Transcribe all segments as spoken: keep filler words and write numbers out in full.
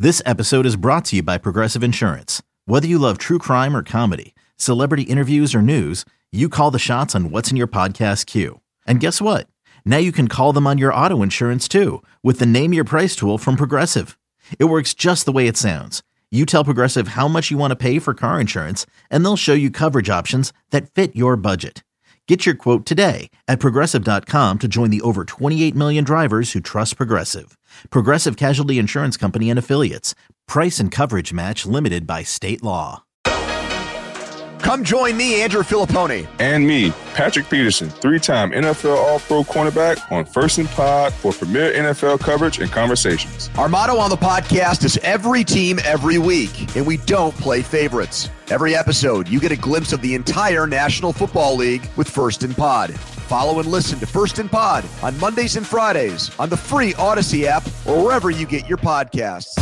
This episode is brought to you by Progressive Insurance. Whether you love true crime or comedy, celebrity interviews or news, you call the shots on what's in your podcast queue. And guess what? Now you can call them on your auto insurance too with the Name Your Price tool from Progressive. It works just the way it sounds. You tell Progressive how much you want to pay for car insurance, and they'll show you coverage options that fit your budget. Get your quote today at Progressive dot com to join the over twenty-eight million drivers who trust Progressive. Progressive Casualty Insurance Company and Affiliates. Price and coverage match limited by state law. Come join me, Andrew Filippone. And me, Patrick Peterson, three-time N F L All-Pro cornerback on First and Pod for premier N F L coverage and conversations. Our motto on the podcast is every team, every week, and we don't play favorites. Every episode, you get a glimpse of the entire National Football League with First and Pod. Follow and listen to First and Pod on Mondays and Fridays on the free Odyssey app or wherever you get your podcasts.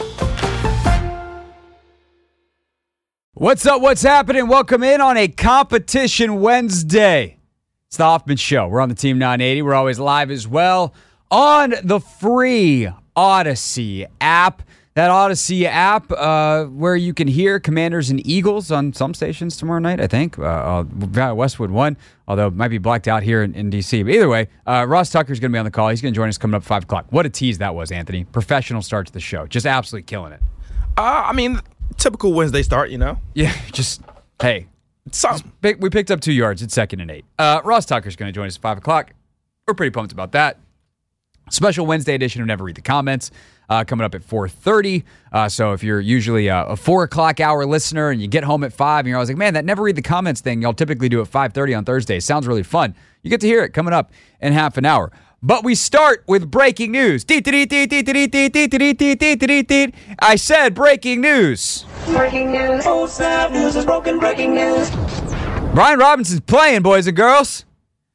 What's up? What's happening? Welcome in on a Competition Wednesday. It's the Hoffman Show. We're on the Team nine eighty. We're always live as well on the free Odyssey app. That Odyssey app uh, where you can hear Commanders and Eagles on some stations tomorrow night, I think. Uh, uh, Westwood one, although it might be blacked out here in, in D C. But either way, uh, Ross Tucker's going to be on the call. He's going to join us coming up at five o'clock. What a tease that was, Anthony. Professional start to the show. Just absolutely killing it. Uh, I mean, typical Wednesday start, you know? Yeah, just, hey. Something. Just, we picked up two yards. It's second and eight. Uh, Ross Tucker's going to join us at five o'clock. We're pretty pumped about that. Special Wednesday edition of Never Read the Comments uh, coming up at four thirty. Uh, so if you're usually a, a four o'clock hour listener and you get home at five and you're always like, man, that Never Read the Comments thing y'all typically do at five thirty on Thursdays. Sounds really fun. You get to hear it coming up in half an hour. But we start with breaking news. I said breaking news. Breaking news. Oh, snap. News is broken. Breaking news. Brian Robinson's playing, boys and girls.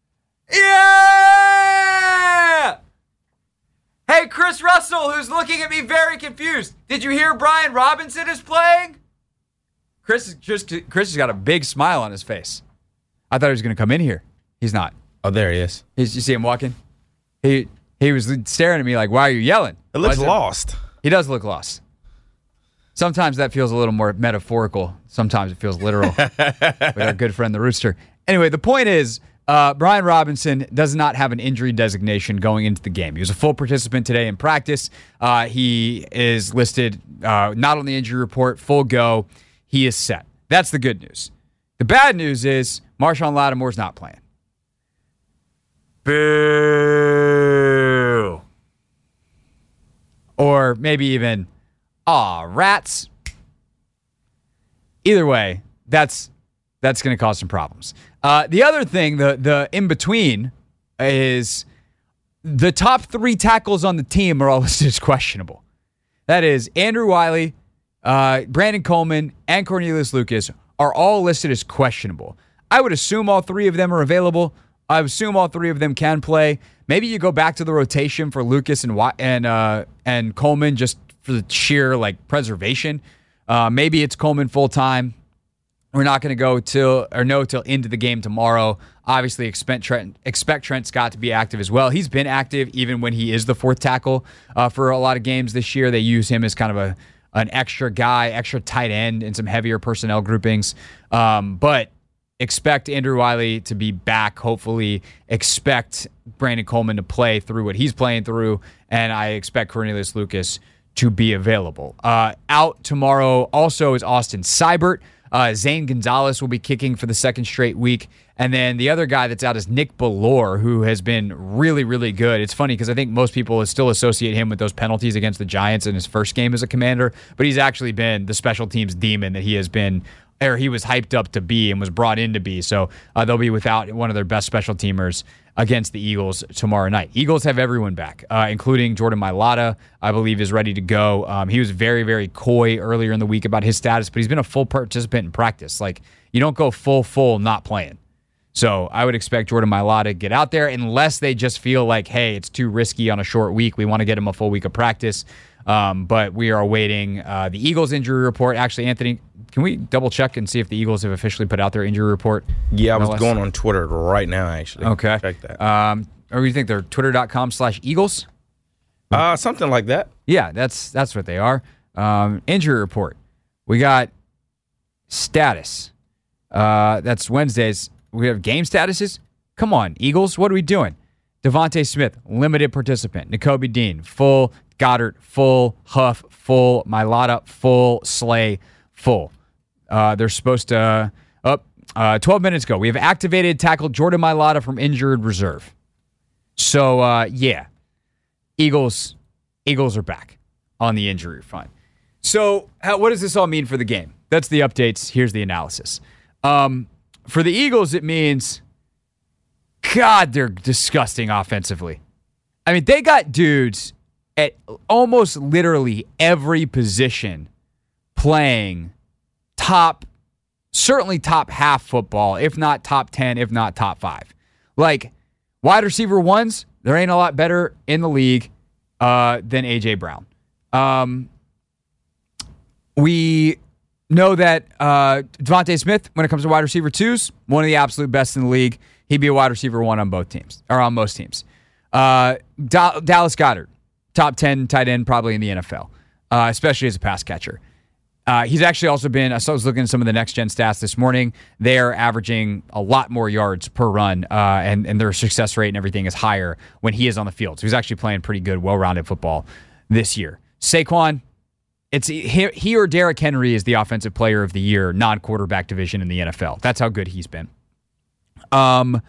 Yeah! Hey, Chris Russell, who's looking at me very confused. Did you hear Brian Robinson is playing? Chris, just, Chris has got a big smile on his face. I thought he was going to come in here. He's not. Oh, there he is. He's, you see him walking? He he was staring at me like, why are you yelling? It looks Why lost. He does look lost. Sometimes that feels a little more metaphorical. Sometimes it feels literal with our good friend the Rooster. Anyway, the point is, uh, Brian Robinson does not have an injury designation going into the game. He was a full participant today in practice. Uh, he is listed uh, not on the injury report, full go. He is set. That's the good news. The bad news is Marshawn Lattimore's not playing. Boo. Or maybe even, aw, rats. Either way, that's that's going to cause some problems. Uh, the other thing, the the in-between, is the top three tackles on the team are all listed as questionable. That is, Andrew Wiley, uh, Brandon Coleman, and Cornelius Lucas are all listed as questionable. I would assume all three of them are available. I assume all three of them can play. Maybe you go back to the rotation for Lucas and and uh, and Coleman just for the sheer like preservation. Uh, maybe it's Coleman full time. We're not going to go till or no till into the game tomorrow. Obviously, expect Trent expect Trent Scott to be active as well. He's been active even when he is the fourth tackle uh, for a lot of games this year. They use him as kind of a an extra guy, extra tight end in some heavier personnel groupings, um, but. Expect Andrew Wiley to be back, hopefully. Expect Brandon Coleman to play through what he's playing through, and I expect Cornelius Lucas to be available. Uh, out tomorrow also is Austin Seibert. Uh, Zane Gonzalez will be kicking for the second straight week. And then the other guy that's out is Nick Bellore, who has been really, really good. It's funny because I think most people still associate him with those penalties against the Giants in his first game as a Commander, but he's actually been the special teams demon that he has been or he was hyped up to be and was brought in to be. So uh, they'll be without one of their best special teamers against the Eagles tomorrow night. Eagles have everyone back, uh, including Jordan Mailata, I believe, is ready to go. Um, he was very, very coy earlier in the week about his status, but he's been a full participant in practice. Like, you don't go full, full not playing. So I would expect Jordan Mailata to get out there unless they just feel like, hey, it's too risky on a short week. We want to get him a full week of practice. Um, but we are awaiting uh, the Eagles injury report. Actually, Anthony, can we double check and see if the Eagles have officially put out their injury report? Yeah, I was no going on Twitter right now, actually. Okay. Check that. Um, or do you think they're twitter.com slash Eagles? Uh, something like that. Yeah, that's that's what they are. Um, injury report. We got status. Uh, that's Wednesdays. We have game statuses. Come on, Eagles. What are we doing? Devontae Smith, limited participant. Nakobe Dean, full. Goddard, full. Huff, full. Mailata, full. Slay, full. Uh, they're supposed to... Up uh, twelve minutes ago, we have activated tackle Jordan Mailata from injured reserve. So, uh, yeah. Eagles, Eagles are back on the injury front. So, how, what does this all mean for the game? That's the updates. Here's the analysis. Um, for the Eagles, it means, God, they're disgusting offensively. I mean, they got dudes at almost literally every position playing top, certainly top half football, if not top ten, if not top five. Like, wide receiver ones, there ain't a lot better in the league uh, than A J. Brown. Um, we know that uh, Devontae Smith, when it comes to wide receiver twos, one of the absolute best in the league. He'd be a wide receiver one on both teams, or on most teams. Uh, da- Dallas Goedert, top ten tight end probably in the N F L, uh, especially as a pass catcher. Uh, he's actually also been, I was looking at some of the next-gen stats this morning. They're averaging a lot more yards per run, uh, and, and their success rate and everything is higher when he is on the field. So he's actually playing pretty good, well-rounded football this year. Saquon, it's he, he or Derrick Henry is the offensive player of the year, non-quarterback division in the N F L. That's how good he's been. Um,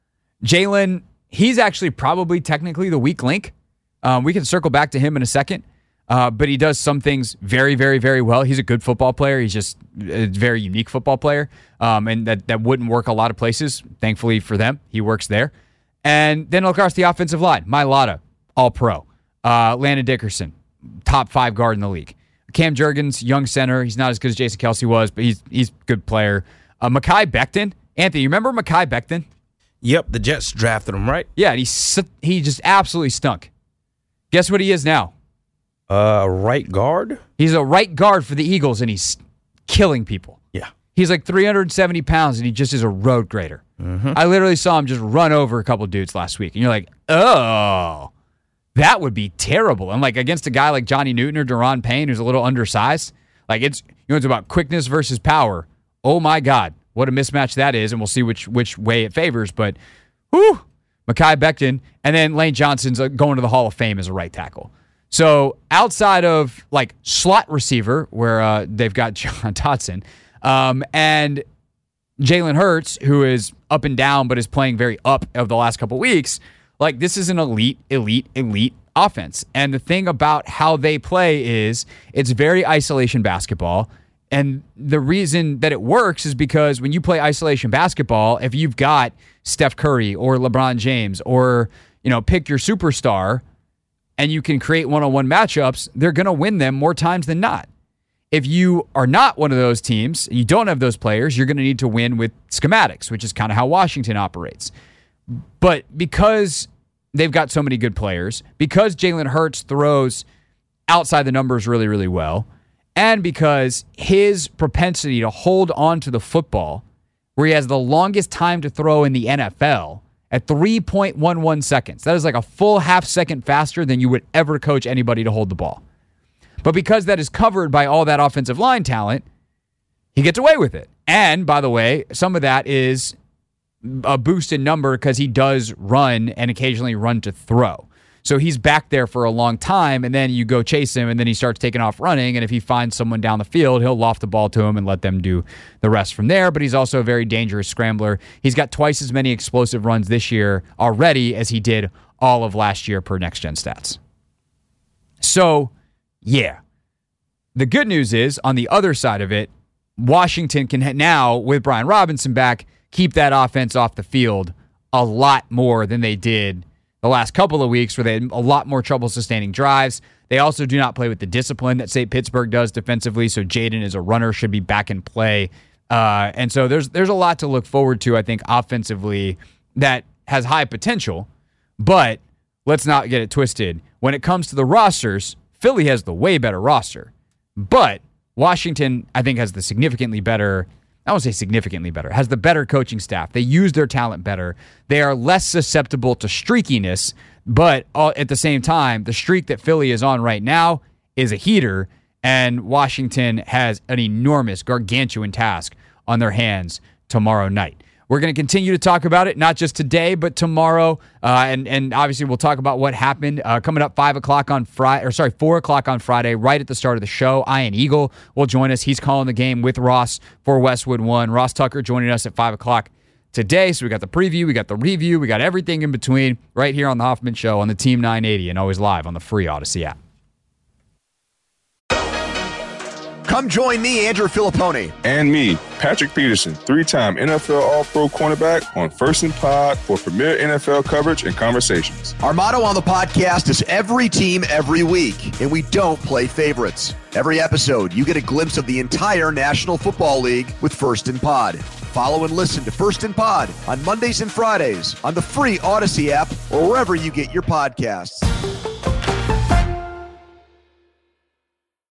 Jalen, he's actually probably technically the weak link. Um, we can circle back to him in a second. Uh, but he does some things very, very, very well. He's a good football player. He's just a very unique football player. Um, and that, that wouldn't work a lot of places. Thankfully for them, he works there. And then across the offensive line, Mailata, all pro. Uh, Landon Dickerson, top five guard in the league. Cam Jurgens, young center. He's not as good as Jason Kelce was, but he's he's a good player. Uh, Mekhi Becton. Anthony, you remember Mekhi Becton? Yep, the Jets drafted him, right? Yeah, and he, he just absolutely stunk. Guess what he is now? Uh, right guard? He's a right guard for the Eagles, and he's killing people. Yeah. He's like three hundred seventy pounds, and he just is a road grader. Mm-hmm. I literally saw him just run over a couple dudes last week, and you're like, oh, that would be terrible. And like against a guy like Johnny Newton or Daron Payne, who's a little undersized, like it's you know it's about quickness versus power. Oh my God, what a mismatch that is, and we'll see which which way it favors. But, whew, Mekhi Becton, and then Lane Johnson's going to the Hall of Fame as a right tackle. So outside of like slot receiver, where uh, they've got John Dotson, um, and Jalen Hurts, who is up and down but is playing very up of the last couple weeks, like this is an elite, elite, elite offense. And the thing about how they play is it's very isolation basketball. And the reason that it works is because when you play isolation basketball, if you've got Steph Curry or LeBron James or, you know, pick your superstar, and you can create one-on-one matchups, they're going to win them more times than not. If you are not one of those teams, you don't have those players, you're going to need to win with schematics, which is kind of how Washington operates. But because they've got so many good players, because Jalen Hurts throws outside the numbers really, really well, and because his propensity to hold on to the football, where he has the longest time to throw in the N F L, at three point one one seconds. That is like a full half second faster than you would ever coach anybody to hold the ball. But because that is covered by all that offensive line talent, he gets away with it. And, by the way, some of that is a boost in number because he does run and occasionally run to throw. So he's back there for a long time, and then you go chase him, and then he starts taking off running, and if he finds someone down the field, he'll loft the ball to him and let them do the rest from there, but he's also a very dangerous scrambler. He's got twice as many explosive runs this year already as he did all of last year per next-gen stats. So, yeah. The good news is, on the other side of it, Washington can now, with Brian Robinson back, keep that offense off the field a lot more than they did the last couple of weeks, where they had a lot more trouble sustaining drives. They also do not play with the discipline that, say, Pittsburgh does defensively, so Jaden as a runner should be back in play. Uh, and so there's there's a lot to look forward to, I think, offensively that has high potential. But let's not get it twisted. When it comes to the rosters, Philly has the way better roster. But Washington, I think, has the significantly better I won't say significantly better, has the better coaching staff. They use their talent better. They are less susceptible to streakiness, but at the same time, the streak that Philly is on right now is a heater, and Washington has an enormous, gargantuan task on their hands tomorrow night. We're going to continue to talk about it, not just today, but tomorrow. Uh, and, and obviously, we'll talk about what happened uh, coming up five o'clock on Friday, or sorry, four o'clock on Friday, right at the start of the show. Ian Eagle will join us. He's calling the game with Ross for Westwood One. Ross Tucker joining us at five o'clock today. So we got the preview, we got the review, we got everything in between right here on the Hoffman Show on the Team nine eighty and always live on the free Odyssey app. Come join me, Andrew Filippone. And me, Patrick Peterson, three-time N F L All-Pro cornerback on First and Pod for premier N F L coverage and conversations. Our motto on the podcast is every team, every week, and we don't play favorites. Every episode, you get a glimpse of the entire National Football League with First and Pod. Follow and listen to First and Pod on Mondays and Fridays on the free Odyssey app or wherever you get your podcasts.